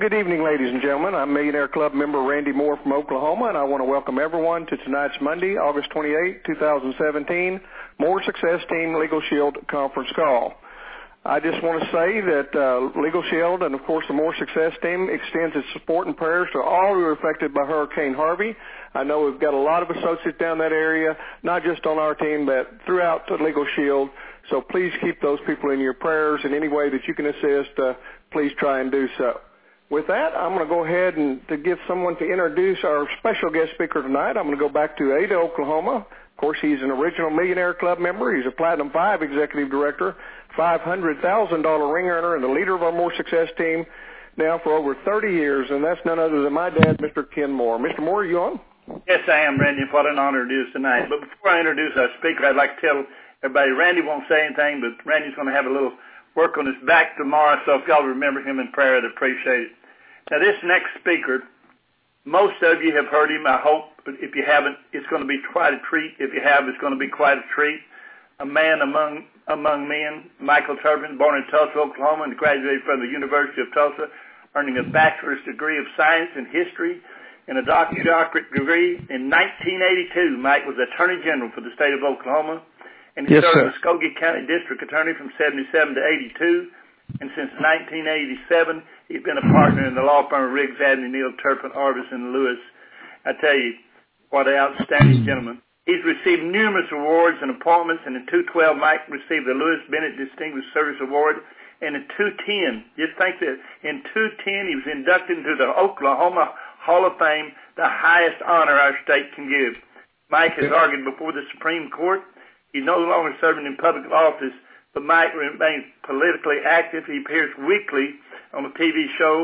Good evening, ladies and gentlemen. I'm Millionaire Club member Randy Moore from Oklahoma, and I want to welcome everyone to tonight's Monday, August 28, 2017, More Success Team Legal Shield conference call. I just want to say that Legal Shield and, of course, the More Success Team extends its support and prayers to all who are affected by Hurricane Harvey. I know we've got a lot of associates down that area, not just on our team, but throughout the Legal Shield. So please keep those people in your prayers in any way that you can assist. Please try and do so. With that, I'm going to go ahead and to give someone to introduce our special guest speaker tonight. I'm going to go back to Ada, Oklahoma. Of course, he's an original Millionaire Club member. He's a Platinum 5 Executive Director, $500,000 ring earner, and the leader of our More Success Team now for over 30 years, and that's none other than my dad, Mr. Ken Moore. Mr. Moore, are you on? Yes, I am, Randy. What an honor it is tonight. But before I introduce our speaker, I'd like to tell everybody, Randy won't say anything, but Randy's going to have a little work on his back tomorrow, so if y'all remember him in prayer, I'd appreciate it. Now, this next speaker, most of you have heard him, I hope, but if you haven't, it's going to be quite a treat. If you have, it's going to be quite a treat. A man among men, Michael Turpin, born in Tulsa, Oklahoma, and graduated from the University of Tulsa, earning a bachelor's degree of science in history and a doctorate degree. In 1982, Mike was Attorney General for the state of Oklahoma, and he served as Muskogee County District Attorney from 77 to 82. And since 1987, he's been a partner in the law firm of Riggs, Abney, Neal, Turpin, Arvis, and Lewis. I tell you, what an outstanding gentleman. He's received numerous awards and appointments, and in 2012, Mike received the Lewis Bennett Distinguished Service Award. And in 2010, just think that in 2010, he was inducted into the Oklahoma Hall of Fame, the highest honor our state can give. Mike has argued before the Supreme Court. He's no longer serving in public office, but Mike remains politically active. He appears weekly on the TV show,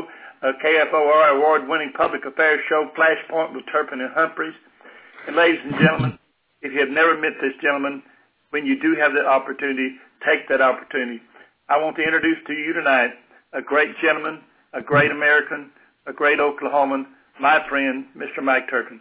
KFOR award-winning public affairs show, Flashpoint with Turpin and Humphreys. And ladies and gentlemen, if you have never met this gentleman, when you do have that opportunity, take that opportunity. I want to introduce to you tonight a great gentleman, a great American, a great Oklahoman, my friend, Mr. Mike Turpin.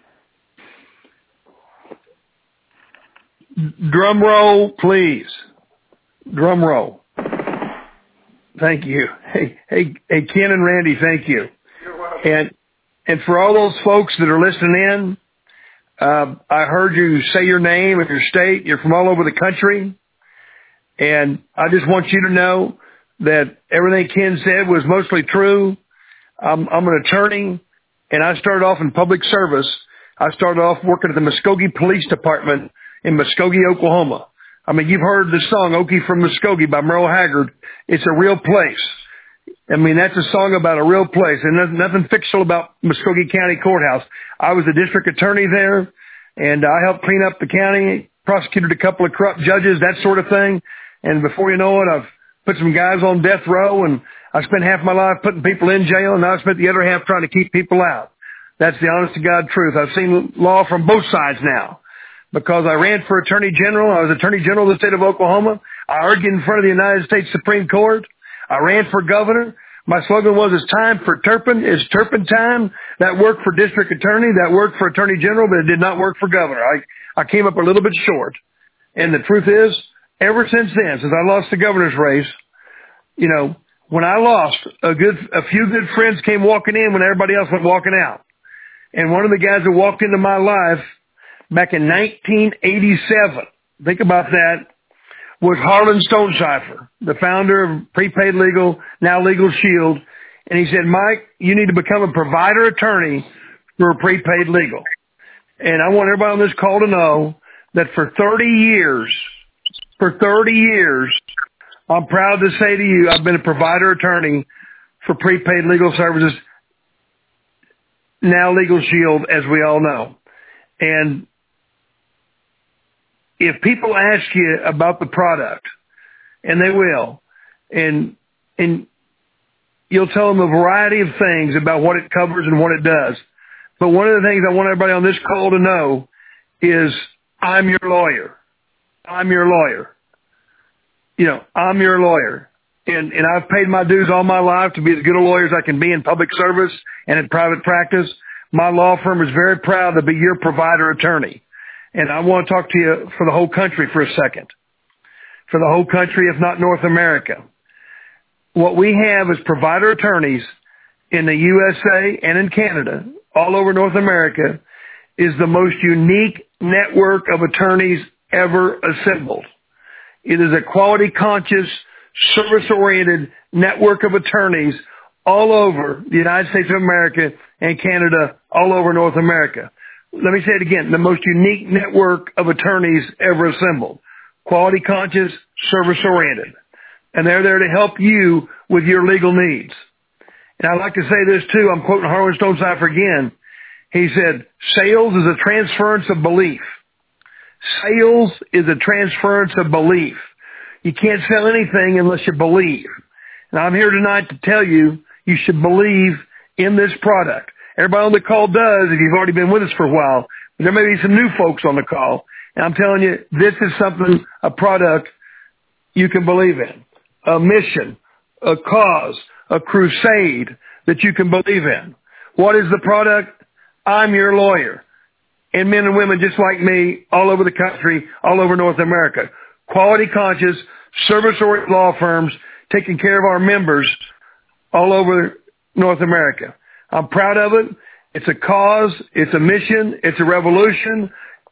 Drum roll, please. Drum roll. Thank you. Hey, Ken and Randy, thank you. You're welcome. And for all those folks that are listening in, I heard you say your name and your state. You're from all over the country. And I just want you to know that everything Ken said was mostly true. I'm an attorney, and I started off in public service. I started off working at the Muskogee Police Department in Muskogee, Oklahoma. I mean, you've heard the song Okie from Muskogee by Merle Haggard. It's a real place. I mean, that's a song about a real place, and there's nothing fictional about Muskogee County Courthouse. I was the district attorney there, and I helped clean up the county, prosecuted a couple of corrupt judges, that sort of thing. And before you know it, I've put some guys on death row, and I spent half my life putting people in jail, and now I spent the other half trying to keep people out. That's the honest to God truth. I've seen law from both sides now. Because I ran for Attorney General. I was Attorney General of the state of Oklahoma. I argued in front of the United States Supreme Court. I ran for governor. My slogan was, it's time for Turpin. It's Turpin time. That worked for district attorney. That worked for Attorney General, but it did not work for governor. I came up a little bit short. And the truth is, ever since then, since I lost the governor's race, you know, when I lost, a few good friends came walking in when everybody else went walking out. And one of the guys that walked into my life back in 1987, think about that, was Harlan Stonecipher, the founder of Prepaid Legal, now Legal Shield. And he said, Mike, you need to become a provider attorney for Prepaid Legal. And I want everybody on this call to know that for 30 years, I'm proud to say to you, I've been a provider attorney for Prepaid Legal Services, now Legal Shield, as we all know. And if people ask you about the product, and they will, and you'll tell them a variety of things about what it covers and what it does. But one of the things I want everybody on this call to know is I'm your lawyer. I'm your lawyer. You know, I'm your lawyer. And I've paid my dues all my life to be as good a lawyer as I can be in public service and in private practice. My law firm is very proud to be your provider attorney. And I want to talk to you for the whole country for a second. For the whole country, if not North America. What we have is provider attorneys in the USA and in Canada, all over North America, is the most unique network of attorneys ever assembled. It is a quality-conscious, service-oriented network of attorneys all over the United States of America and Canada, all over North America. Let me say it again, the most unique network of attorneys ever assembled. Quality-conscious, service-oriented. And they're there to help you with your legal needs. And I'd like to say this too, I'm quoting Harlan Stonecipher again. He said, sales is a transference of belief. Sales is a transference of belief. You can't sell anything unless you believe. And I'm here tonight to tell you, you should believe in this product. Everybody on the call does if you've already been with us for a while. But there may be some new folks on the call. And I'm telling you, this is something, a product you can believe in. A mission, a cause, a crusade that you can believe in. What is the product? I'm your lawyer. And men and women just like me all over the country, all over North America. Quality conscious, service-oriented law firms taking care of our members all over North America. I'm proud of it. It's a cause. It's a mission. It's a revolution.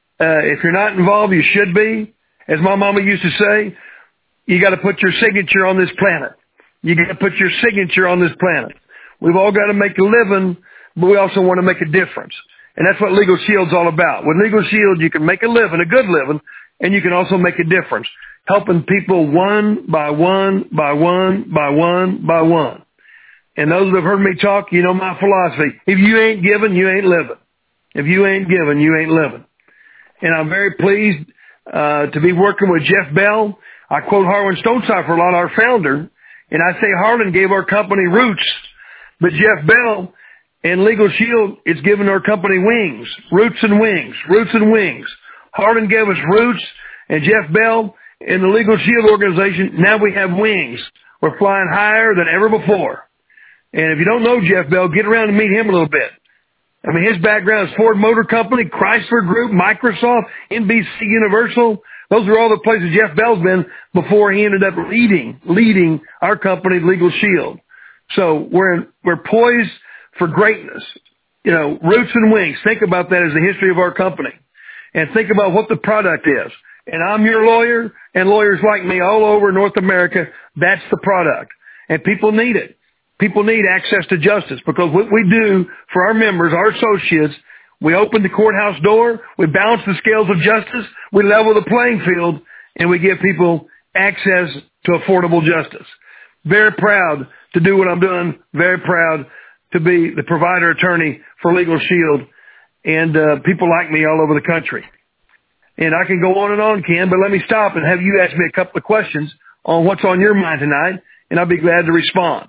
If you're not involved, you should be. As my mama used to say, you got to put your signature on this planet. You got to put your signature on this planet. We've all got to make a living, but we also want to make a difference. And that's what Legal Shield's all about. With Legal Shield, you can make a living, a good living, and you can also make a difference, helping people one by one, by one, by one, by one. And those that have heard me talk, you know my philosophy. If you ain't giving, you ain't living. If you ain't giving, you ain't living. And I'm very pleased to be working with Jeff Bell. I quote Harlan Stonecipher a lot, our founder, and I say Harlan gave our company roots, but Jeff Bell and Legal Shield is giving our company wings, roots and wings, roots and wings. Harlan gave us roots, and Jeff Bell and the Legal Shield organization, now we have wings. We're flying higher than ever before. And if you don't know Jeff Bell, get around and meet him a little bit. I mean, his background is Ford Motor Company, Chrysler Group, Microsoft, NBC Universal. Those are all the places Jeff Bell's been before he ended up leading our company, Legal Shield. So we're poised for greatness. You know, roots and wings. Think about that as the history of our company. And think about what the product is. And I'm your lawyer, and lawyers like me all over North America, that's the product. And people need it. People need access to justice because what we do for our members, our associates, we open the courthouse door, we balance the scales of justice, we level the playing field, and we give people access to affordable justice. Very proud to do what I'm doing. Very proud to be the provider attorney for Legal Shield and people like me all over the country. And I can go on, Ken, but let me stop and have you ask me a couple of questions on what's on your mind tonight, and I'll be glad to respond.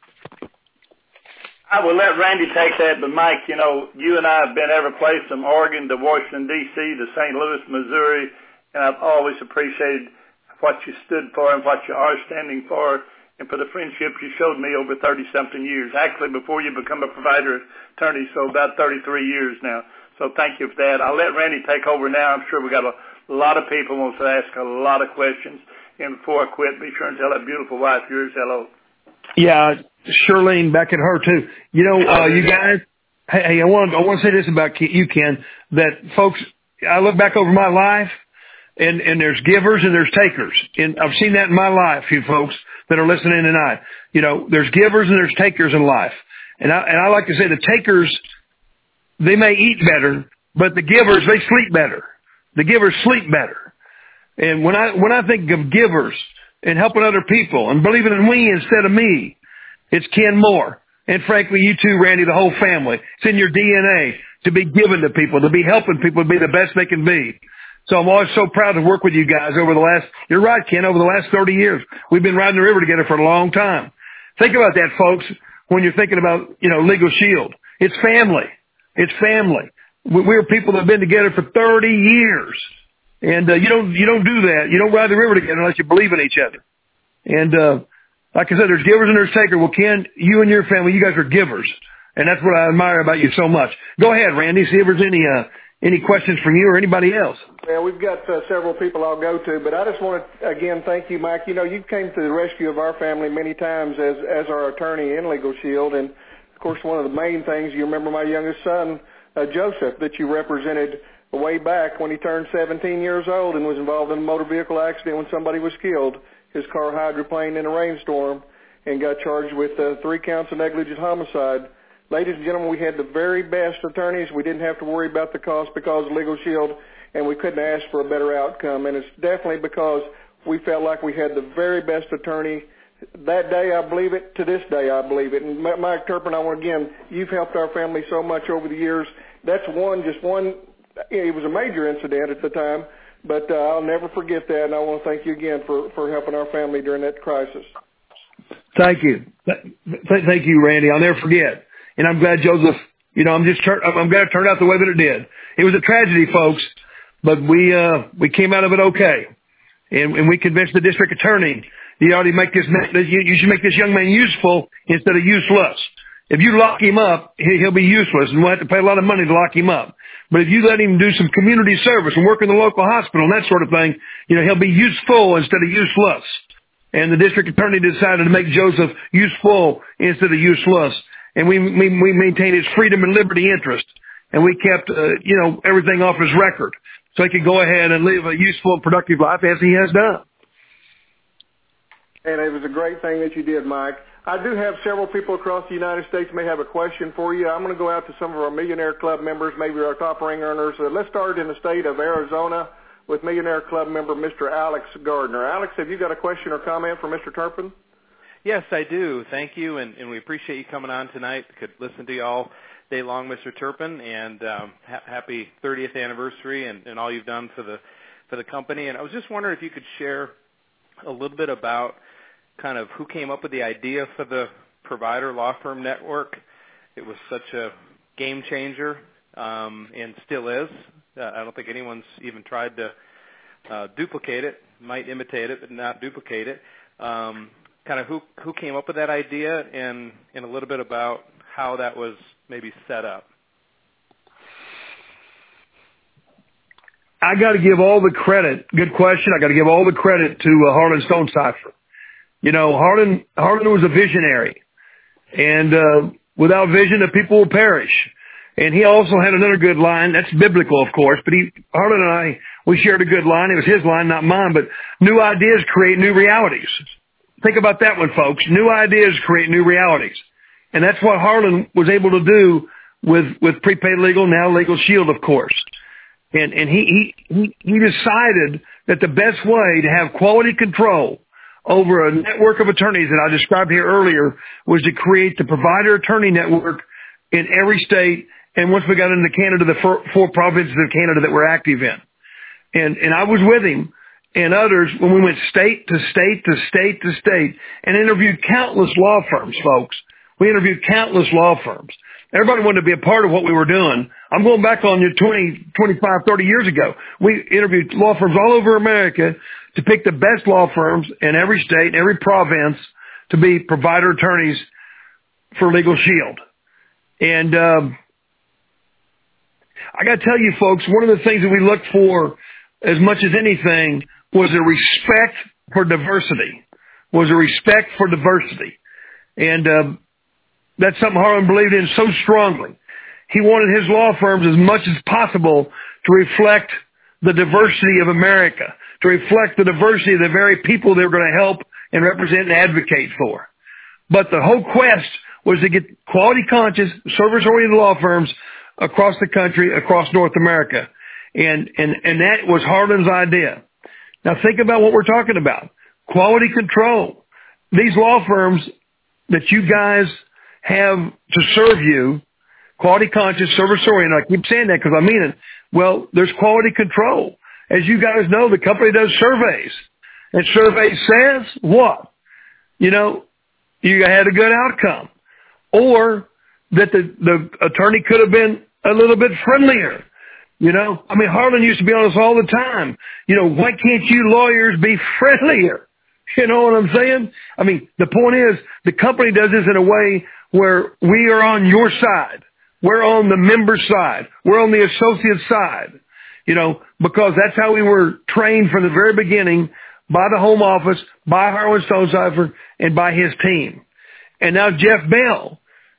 I will let Randy take that, but Mike, you know, you and I have been every place from Oregon to Washington, D.C. to St. Louis, Missouri, and I've always appreciated what you stood for and what you are standing for and for the friendship you showed me over 30-something years. Actually, before you become a provider attorney, so about 33 years now. So thank you for that. I'll let Randy take over now. I'm sure we got a lot of people who want to ask a lot of questions. And before I quit, be sure and tell that beautiful wife of yours hello. Yeah, Shirlene, back at her too. You know, you guys, hey, I want to say this about you, Ken, that folks, I look back over my life and there's givers and there's takers. And I've seen that in my life, you folks that are listening tonight. You know, there's givers and there's takers in life. And I like to say the takers, they may eat better, but the givers, they sleep better. The givers sleep better. And when I think of givers and helping other people and believing in we instead of me, it's Ken Moore. And frankly, you too, Randy, the whole family. It's in your DNA to be given to people, to be helping people to be the best they can be. So I'm always so proud to work with you guys over the last, you're right, Ken, over the last 30 years. We've been riding the river together for a long time. Think about that, folks, when you're thinking about, you know, Legal Shield. It's family. It's family. We're people that have been together for 30 years. And you don't do that. You don't ride the river together unless you believe in each other. And like I said, there's givers and there's takers. Well, Ken, you and your family, you guys are givers. And that's what I admire about you so much. Go ahead, Randy, see if there's any questions from you or anybody else. Well, we've got several people I'll go to, but I just want to, again, thank you, Mike. You know, you came to the rescue of our family many times as our attorney in Legal Shield, and Of course, one of the main things, you remember my youngest son, Joseph, that you represented way back when he turned 17 years old and was involved in a motor vehicle accident when somebody was killed. His car hydroplaned in a rainstorm and got charged with 3 counts of negligent homicide. Ladies and gentlemen, we had the very best attorneys. We didn't have to worry about the cost because of Legal Shield, and we couldn't ask for a better outcome. And it's definitely because we felt like we had the very best attorney. That day, I believe it. To this day, I believe it. And Mike Turpin, I want again, you've helped our family so much over the years. That's just one. It was a major incident at the time, but I'll never forget that. And I want to thank you again for helping our family during that crisis. Thank you. Thank you, Randy. I'll never forget. And I'm glad, Joseph, I'm glad it turned out the way that it did. It was a tragedy, folks, but we came out of it okay. And we convinced the district attorney, you should make this young man useful instead of useless. If you lock him up, he'll be useless, and we'll have to pay a lot of money to lock him up. But if you let him do some community service and work in the local hospital and that sort of thing, he'll be useful instead of useless. And the district attorney decided to make Joseph useful instead of useless. And we maintained his freedom and liberty interest. And we kept, everything off his record. So he could go ahead and live a useful and productive life as he has done. And it was a great thing that you did, Mike. I do have several people across the United States may have a question for you. I'm going to go out to some of our Millionaire Club members, maybe our top ring earners. Let's start in the state of Arizona with Millionaire Club member Mr. Alex Gardner. Alex, have you got a question or comment for Mr. Turpin? Yes, I do. Thank you, and we appreciate you coming on tonight. Could listen to you all day long, Mr. Turpin, and happy 30th anniversary and all you've done for the company. And I was just wondering if you could share a little bit about kind of who came up with the idea for the provider law firm network. It was such a game changer and still is. I don't think anyone's even tried to duplicate it. Might imitate it, but not duplicate it. Kind of who came up with that idea and a little bit about how that was maybe set up. I got to give all the credit. Good question. I got to give all the credit to Harlan Stonecipher. Harlan was a visionary, and without vision, the people will perish. And he also had another good line. That's biblical, of course, but Harlan and we shared a good line. It was his line, not mine. But new ideas create new realities. Think about that one, folks. New ideas create new realities. And that's what Harlan was able to do with Prepaid Legal, now Legal Shield, of course. And he decided that the best way to have quality control over a network of attorneys that I described here earlier was to create the provider attorney network in every state. And once we got into Canada, the 4 provinces of Canada that we're active in. And I was with him and others when we went state to state to state to state and interviewed countless law firms, folks. We interviewed countless law firms. Everybody wanted to be a part of what we were doing. I'm going back on you 20, 25, 30 years ago. We interviewed law firms all over America to pick the best law firms in every state, every province to be provider attorneys for Legal Shield. And I got to tell you, folks, one of the things that we looked for as much as anything was a respect for diversity, And that's something Harlan believed in so strongly. He wanted his law firms as much as possible to reflect the diversity of America, to reflect the diversity of the very people they were going to help and represent and advocate for. But the whole quest was to get quality conscious, service-oriented law firms across the country, across North America. And that was Harlan's idea. Now think about what we're talking about. Quality control. These law firms that you guys have to serve you, quality conscious, service oriented. I keep saying that because I mean it. Well, there's quality control. As you guys know, the company does surveys. And survey says what? You had a good outcome. Or that the attorney could have been a little bit friendlier. Harlan used to be on us all the time. Why can't you lawyers be friendlier? You know what I'm saying? The point is, the company does this in a way where we are on your side. We're on the member side. We're on the associate side. Because that's how we were trained from the very beginning by the home office, by Harlan Stonecipher, and by his team. And now Jeff Bell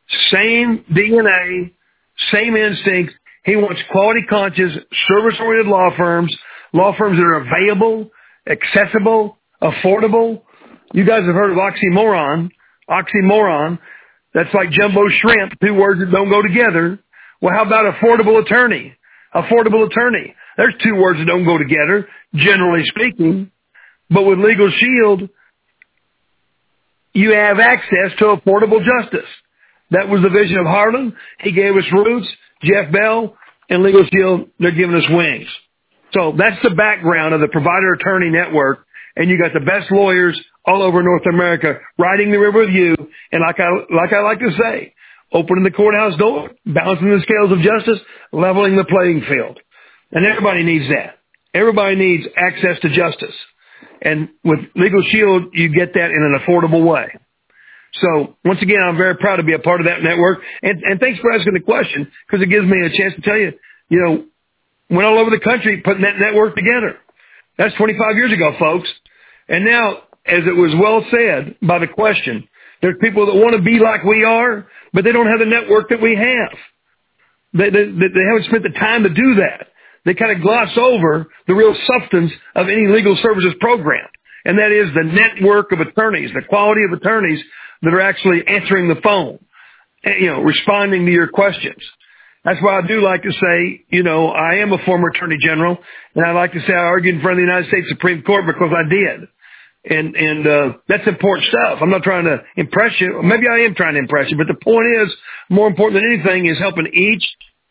Same DNA, same instincts. He wants quality conscious, service-oriented law firms that are available, accessible, affordable. You guys have heard of oxymoron. Oxymoron. That's like jumbo shrimp, two words that don't go together. Well, how about affordable attorney? Affordable attorney. There's two words that don't go together, generally speaking. But with Legal Shield, you have access to affordable justice. That was the vision of Harlan. He gave us roots. Jeff Bell and Legal Shield, they're giving us wings. So that's the background of the Provider Attorney Network. And you got the best lawyers all over North America riding the river with you. And like I like to say, opening the courthouse door, balancing the scales of justice, leveling the playing field. And everybody needs that. Everybody needs access to justice. And with Legal Shield, you get that in an affordable way. So once again, I'm very proud to be a part of that network. And thanks for asking the question, because it gives me a chance to tell you, went all over the country putting that network together. That's 25 years ago, folks. And now, as it was well said by the question, there's people that want to be like we are, but they don't have the network that we have. They haven't spent the time to do that. They kind of gloss over the real substance of any legal services program. And that is the network of attorneys, the quality of attorneys that are actually answering the phone, responding to your questions. That's why I do like to say, I am a former attorney general, and I like to say I argued in front of the United States Supreme Court because I did. And that's important stuff. I'm not trying to impress you. Maybe I am trying to impress you, but the point is, more important than anything is helping each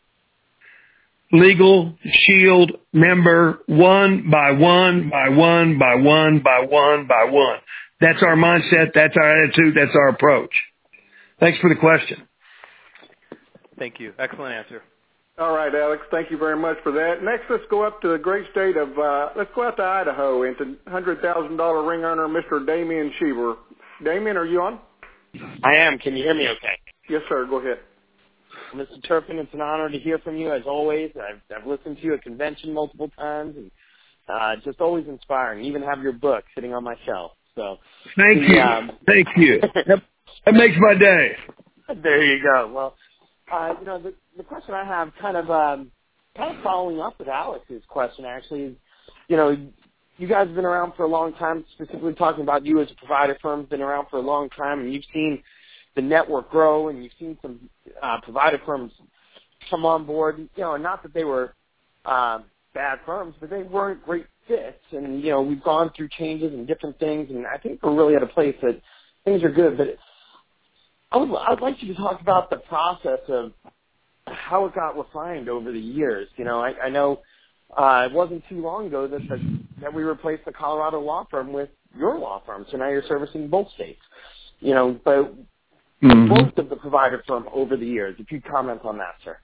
Legal Shield member one by one by one by one by one by one. That's our mindset. That's our attitude. That's our approach. Thanks for the question. Thank you. Excellent answer. All right, Alex. Thank you very much for that. Next, let's go up to the great state of, let's go out to Idaho and to $100,000 ring earner, Mr. Damian Sheaver. Damian, are you on? I am. Can you hear me okay? Yes, sir. Go ahead. Mr. Turpin, it's an honor to hear from you as always. I've listened to you at convention multiple times, and just always inspiring. Even have your book sitting on my shelf. So thank you. Thank you. That makes my day. There you go. Well, the question I have, kind of following up with Alex's question, actually, is, you guys have been around for a long time. Specifically talking about you as a provider firm, been around for a long time, and you've seen the network grow, and you've seen some provider firms come on board. And not that they were bad firms, but they weren't great fits. And we've gone through changes and different things, and I think we're really at a place that things are good. But I'd like you to talk about the process of how it got refined over the years. I know it wasn't too long ago that we replaced the Colorado law firm with your law firm, so now you're servicing both states. But both of the provider firm over the years. If you'd comment on that, sir.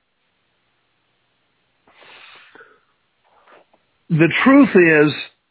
The truth is,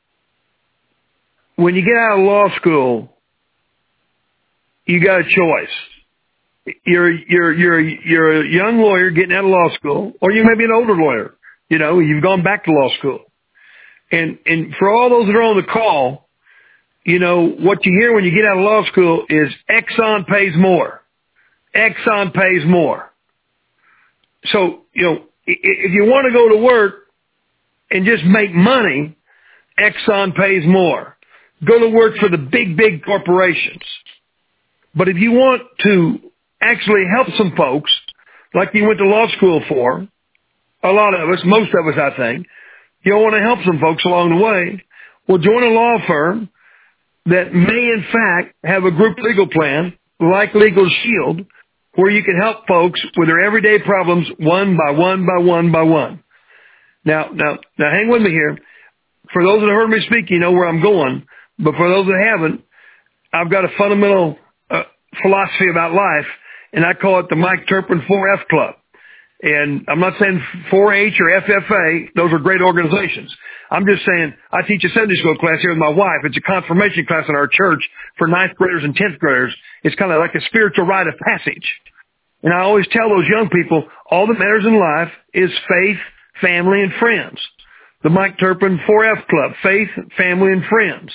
when you get out of law school, you got a choice. You're a young lawyer getting out of law school, or you may be an older lawyer. You've gone back to law school. And for all those that are on the call, what you hear when you get out of law school is Exxon pays more. Exxon pays more. So, if you want to go to work and just make money, Exxon pays more. Go to work for the big corporations. But if you want to actually help some folks, like you went to law school for, a lot of us, most of us, I think, you want to help some folks along the way, well, join a law firm that may, in fact, have a group legal plan like Legal Shield, where you can help folks with their everyday problems one by one by one by one. Now, hang with me here. For those that have heard me speak, you know where I'm going. But for those that haven't, I've got a fundamental philosophy about life, and I call it the Mike Turpin 4F Club. And I'm not saying 4-H or FFA. Those are great organizations. I'm just saying I teach a Sunday school class here with my wife. It's a confirmation class in our church for 9th graders and 10th graders. It's kind of like a spiritual rite of passage. And I always tell those young people, all that matters in life is faith, family, and friends. The Mike Turpin 4F Club, faith, family, and friends.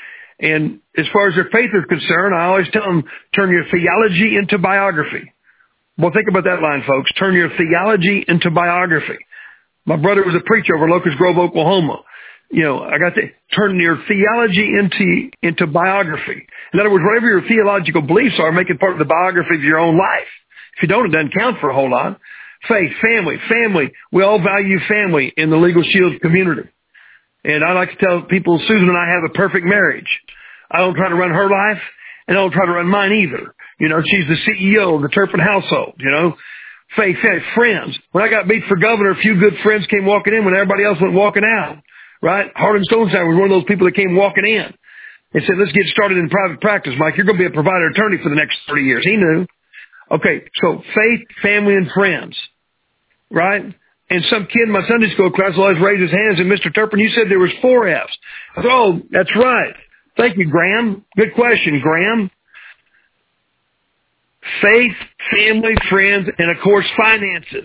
And as far as their faith is concerned, I always tell them, turn your theology into biography. Well, think about that line, folks. Turn your theology into biography. My brother was a preacher over Locust Grove, Oklahoma. I got to turn your theology into biography. In other words, whatever your theological beliefs are, make it part of the biography of your own life. If you don't, it doesn't count for a whole lot. Faith, family. We all value family in the Legal Shield community. And I like to tell people, Susan and I have a perfect marriage. I don't try to run her life, and I don't try to run mine either. She's the CEO of the Turpin household, Faith, friends. When I got beat for governor, a few good friends came walking in when everybody else went walking out, right? Harlan Stonestein was one of those people that came walking in and said, let's get started in private practice, Mike. You're going to be a provider attorney for the next 30 years. He knew. Okay, so faith, family, and friends, right? And some kid in my Sunday school class always raised his hands, and Mr. Turpin, you said there was 4 F's. I said, oh, that's right. Thank you, Graham. Good question, Graham. Faith, family, friends, and of course, finances.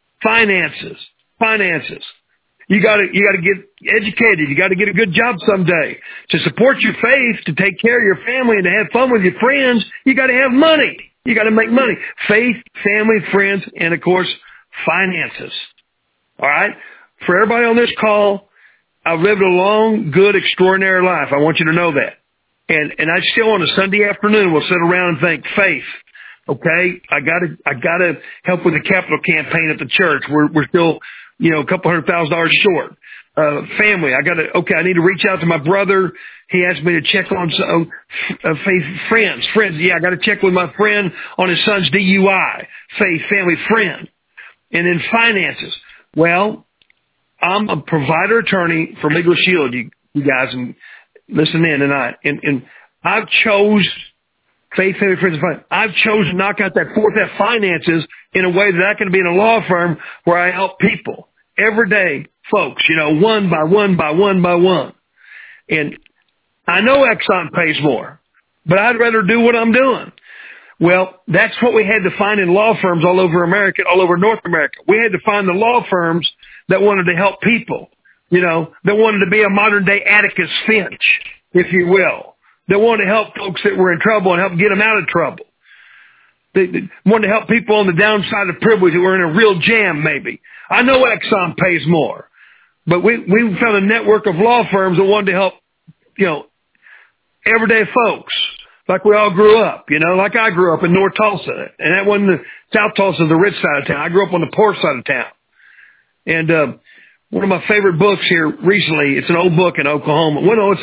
You gotta get educated. You gotta get a good job someday. To support your faith, to take care of your family, and to have fun with your friends, you gotta have money. You gotta make money. Faith, family, friends, and of course, finances. All right? For everybody on this call, I've lived a long, good, extraordinary life. I want you to know that. And I still on a Sunday afternoon will sit around and think, faith. Okay, I gotta help with the capital campaign at the church. We're still, a couple $100,000 short. Family, I need to reach out to my brother. He asked me to check on some faith, friends. Yeah, I got to check with my friend on his son's DUI. Faith, family, friend. And then finances. Well, I'm a provider attorney for Legal Shield, you guys, and listen in tonight. And I've chose faith, family, friends, and finance. I've chosen to knock out that 4th F, finances, in a way that I can be in a law firm where I help people every day, folks, one by one. And I know Exxon pays more, but I'd rather do what I'm doing. Well, that's what we had to find in law firms all over America, all over North America. We had to find the law firms that wanted to help people, that wanted to be a modern day Atticus Finch, if you will. They wanted to help folks that were in trouble and help get them out of trouble. They wanted to help people on the downside of privilege that were in a real jam, maybe. I know Exxon pays more, but we found a network of law firms that wanted to help, everyday folks, like we all grew up, like I grew up in North Tulsa, and that wasn't South Tulsa, the rich side of town. I grew up on the poor side of town. And one of my favorite books here recently, it's an old book in Oklahoma. Well, no,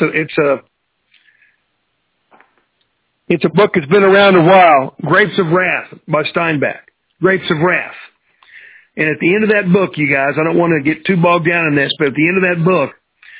it's a book that's been around a while, Grapes of Wrath by Steinbeck. Grapes of Wrath. And at the end of that book, you guys, I don't want to get too bogged down in this, but at the end of that book,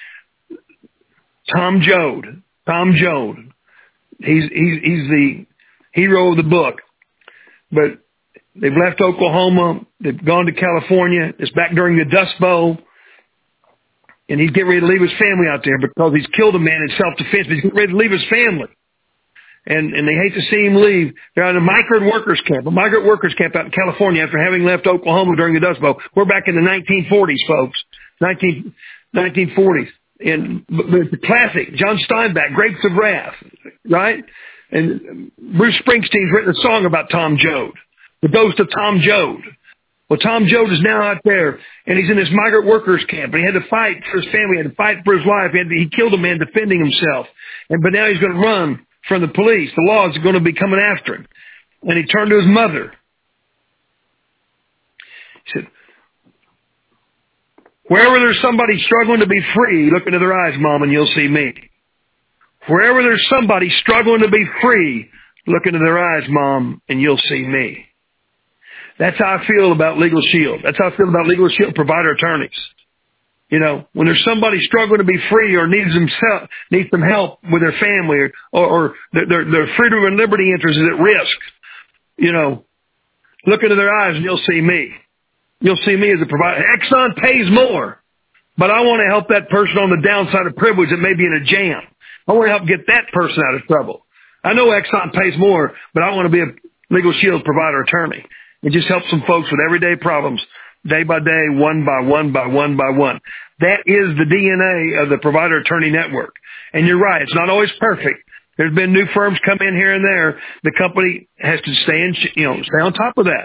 Tom Joad, he's the hero of the book. But they've left Oklahoma, they've gone to California, it's back during the Dust Bowl, and he's getting ready to leave his family out there because he's killed a man in self-defense, but he's getting ready to leave his family. And they hate to see him leave. They're at a migrant workers camp out in California after having left Oklahoma during the Dust Bowl. We're back in the 1940s, folks. 1940s. And the classic, John Steinbeck, Grapes of Wrath, right? And Bruce Springsteen's written a song about Tom Joad, the ghost of Tom Joad. Well, Tom Joad is now out there, and he's in this migrant workers camp, and he had to fight for his family, he had to fight for his life. He killed a man defending himself. But now he's going to run from the police. The law is going to be coming after him. And he turned to his mother. He said, wherever there's somebody struggling to be free, look into their eyes, Mom, and you'll see me. Wherever there's somebody struggling to be free, look into their eyes, Mom, and you'll see me. That's how I feel about Legal Shield. That's how I feel about Legal Shield provider attorneys. When there's somebody struggling to be free or needs some help with their family or their freedom and liberty interest is at risk, look into their eyes and you'll see me. You'll see me as a provider. Exxon pays more, but I want to help that person on the downside of privilege that may be in a jam. I want to help get that person out of trouble. I know Exxon pays more, but I want to be a Legal Shield provider attorney and just help some folks with everyday problems. Day by day, one by one. That is the DNA of the Provider Attorney Network. And you're right, it's not always perfect. There's been new firms come in here and there. The company has to stay on top of that.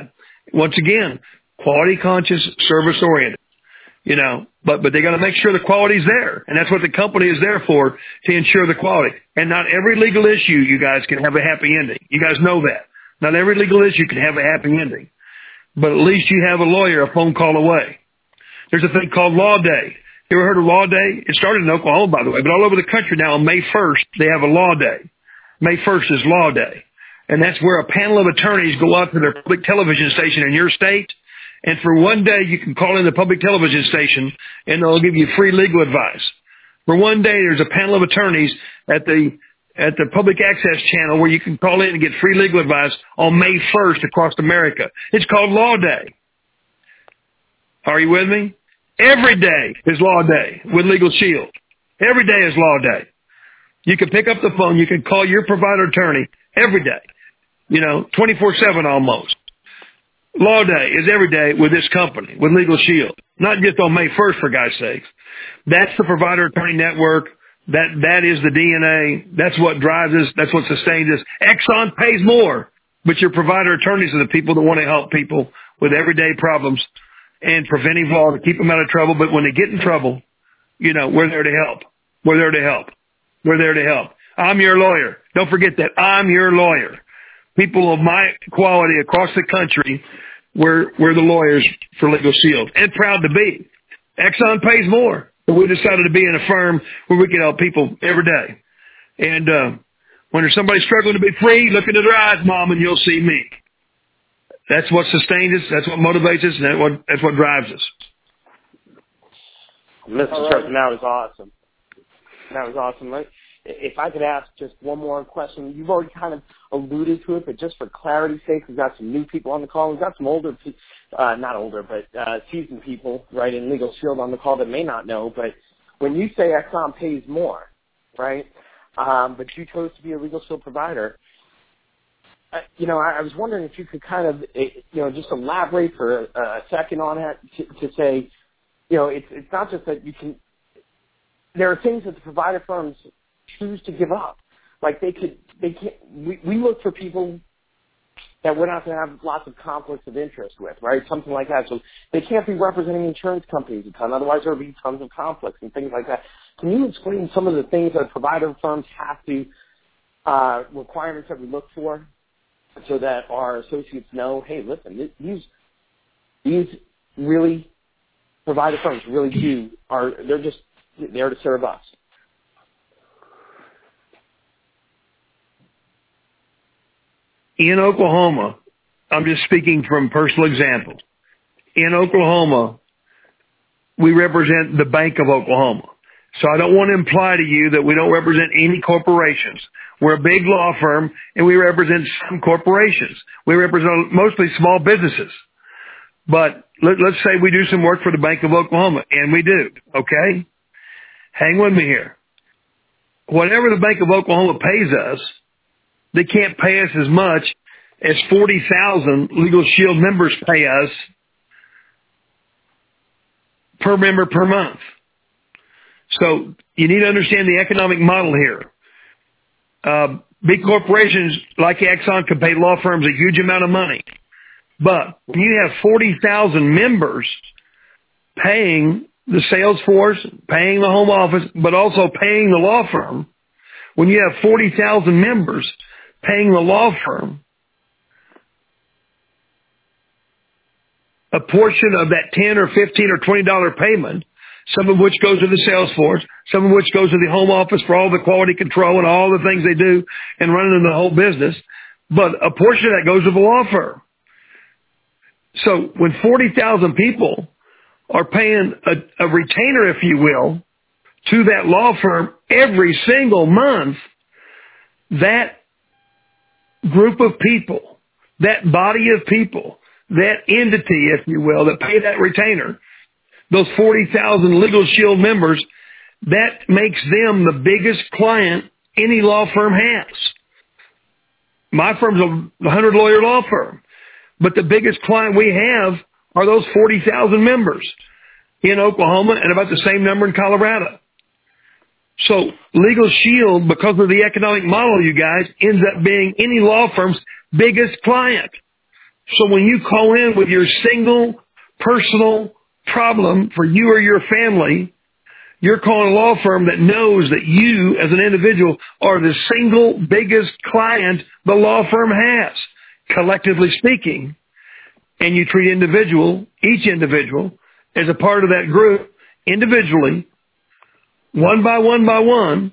Once again, quality conscious, service oriented. But they got to make sure the quality's there. And that's what the company is there for, to ensure the quality. And not every legal issue, you guys, can have a happy ending. You guys know that. Not every legal issue can have a happy ending. But at least you have a lawyer a phone call away. There's a thing called Law Day. You ever heard of Law Day? It started in Oklahoma, by the way, but all over the country now on May 1st, they have a Law Day. May 1st is Law Day. And that's where a panel of attorneys go out to their public television station in your state. And for one day, you can call in the public television station and they'll give you free legal advice. For one day, there's a panel of attorneys at the public access channel where you can call in and get free legal advice on May 1st across America. It's called Law Day. Are you with me? Every day is Law Day with Legal Shield. Every day is Law Day. You can pick up the phone. You can call your provider attorney every day, 24/7 almost. Law Day is every day with this company, with Legal Shield. Not just on May 1st, for God's sakes. That's the provider attorney network. That is the DNA. That's what drives us. That's what sustains us. Exxon pays more, but your provider attorneys are the people that want to help people with everyday problems and preventive law to keep them out of trouble. But when they get in trouble, we're there to help. We're there to help. We're there to help. I'm your lawyer. Don't forget that. I'm your lawyer. People of my quality across the country, we're the lawyers for Legal Shield, and proud to be. Exxon pays more, but we decided to be in a firm where we can help people every day. And when there's somebody struggling to be free, look into their eyes, Mom, and you'll see me. That's what sustains us. That's what motivates us. And that's what drives us. Mr. Turpin, that was awesome. That was awesome. If I could ask just one more question. You've already kind of alluded to it, but just for clarity's sake, we've got some new people on the call. We've got some older, not older, but seasoned people, right, in Legal Shield on the call that may not know. But when you say Exxon pays more, right, but you chose to be a Legal Shield provider, I was wondering if you could kind of, just elaborate for a second on that to say, it's not just that you can. There are things that the provider firms choose to give up. Like they can't. We look for people that we're not going to have lots of conflicts of interest with, right? Something like that. So they can't be representing insurance companies a ton. Otherwise, there will be tons of conflicts and things like that. Can you explain some of the things that provider firms have to requirements that we look for, so that our associates know, hey, listen, these really provider firms really they're just there to serve us. In Oklahoma, I'm just speaking from personal example. In Oklahoma, we represent the Bank of Oklahoma. So I don't want to imply to you that we don't represent any corporations. We're a big law firm, and we represent some corporations. We represent mostly small businesses. But let's say we do some work for the Bank of Oklahoma, and we do, okay? Hang with me here. Whatever the Bank of Oklahoma pays us, they can't pay us as much as 40,000 Legal Shield members pay us per member per month. So you need to understand the economic model here. Big corporations like Exxon can pay law firms a huge amount of money. But when you have 40,000 members paying the sales force, paying the home office, but also paying the law firm, when you have 40,000 members paying the law firm, a portion of that $10 or $15 or $20 payment, some of which goes to the sales force, some of which goes to the home office for all the quality control and all the things they do and running the whole business, but a portion of that goes to the law firm. So when 40,000 people are paying a retainer, if you will, to that law firm every single month, that group of people, that body of people, that entity, if you will, that pay that retainer, those 40,000 Legal Shield members, that makes them the biggest client any law firm has. My firm's a 100-lawyer law firm, but the biggest client we have are those 40,000 members in Oklahoma and about the same number in Colorado. So Legal Shield, because of the economic model, you guys, ends up being any law firm's biggest client. So when you call in with your single personal problem for you or your family, you're calling a law firm that knows that you as an individual are the single biggest client the law firm has, collectively speaking, and you treat each individual as a part of that group individually, one by one,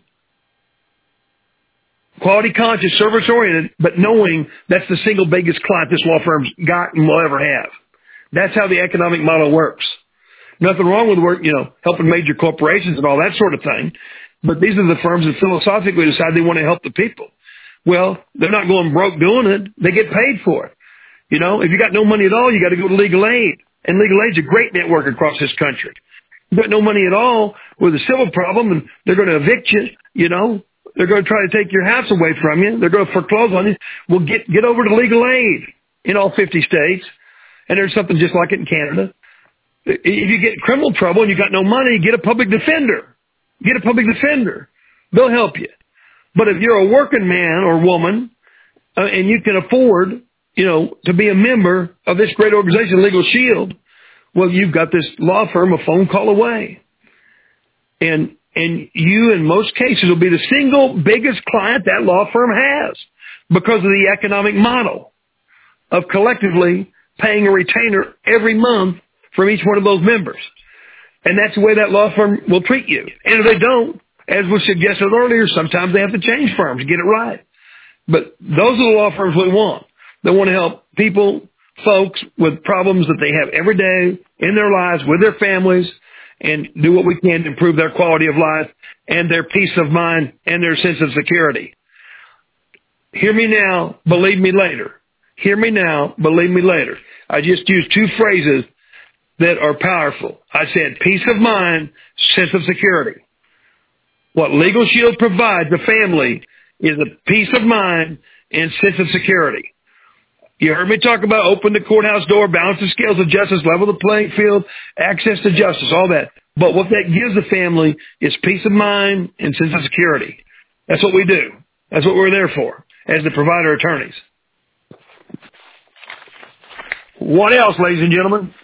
quality conscious, service oriented, but knowing that's the single biggest client this law firm's got and will ever have. That's how the economic model works. Nothing wrong with work, helping major corporations and all that sort of thing. But these are the firms that philosophically decide they want to help the people. Well, they're not going broke doing it. They get paid for it. If you got no money at all, you got to go to legal aid. And legal aid's a great network across this country. You got no money at all with a civil problem and they're going to evict you, They're going to try to take your house away from you. They're going to foreclose on you. Well, get over to legal aid in all 50 states. And there's something just like it in Canada. If you get in criminal trouble and you got no money, get a public defender. Get a public defender. They'll help you. But if you're a working man or woman and you can afford, to be a member of this great organization, Legal Shield, well, you've got this law firm a phone call away. And you, in most cases, will be the single biggest client that law firm has because of the economic model of collectively paying a retainer every month from each one of those members. And that's the way that law firm will treat you. And if they don't, as was suggested earlier, sometimes they have to change firms to get it right. But those are the law firms we want. They want to help folks with problems that they have every day in their lives with their families and do what we can to improve their quality of life and their peace of mind and their sense of security. Hear me now, believe me later. Hear me now, believe me later. I just used two phrases that are powerful. I said peace of mind, sense of security. What Legal Shield provides the family is a peace of mind and sense of security. You heard me talk about open the courthouse door, balance the scales of justice, level the playing field, access to justice, all that. But what that gives the family is peace of mind and sense of security. That's what we do. That's what we're there for as the provider attorneys. What else, ladies and gentlemen?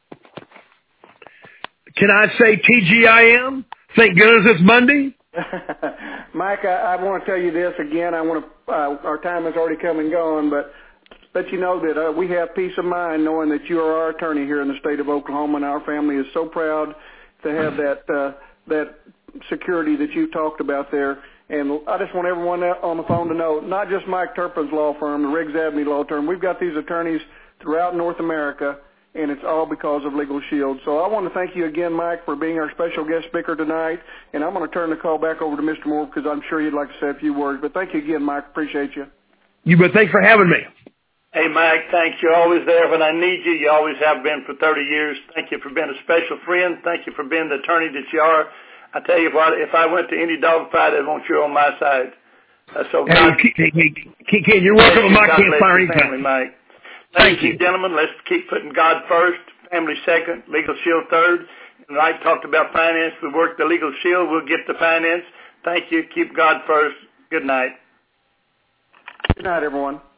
Can I say TGIM? Thank goodness it's Monday. Mike, I want to tell you this again. Our time has already come and gone, but let you know that we have peace of mind knowing that you are our attorney here in the state of Oklahoma, and our family is so proud to have that security that you talked about there. And I just want everyone on the phone to know, not just Mike Turpin's law firm, the Riggs Avenue law firm. We've got these attorneys throughout North America, and it's all because of Legal Shield. So I want to thank you again, Mike, for being our special guest speaker tonight. And I'm going to turn the call back over to Mr. Moore because I'm sure you'd like to say a few words. But thank you again, Mike. Appreciate you. You bet. Thanks for having me. Hey, Mike, thanks. You're always there when I need you. You always have been for 30 years. Thank you for being a special friend. Thank you for being the attorney that you are. I tell you what, if I went to any dog fight, I'd want you on my side. So Ken, you're welcome on my campfire anytime. Mike. Thank you, gentlemen. Let's keep putting God first, family second, Legal Shield third. And I talked about finance. We work the Legal Shield. We'll get the finance. Thank you. Keep God first. Good night. Good night, everyone.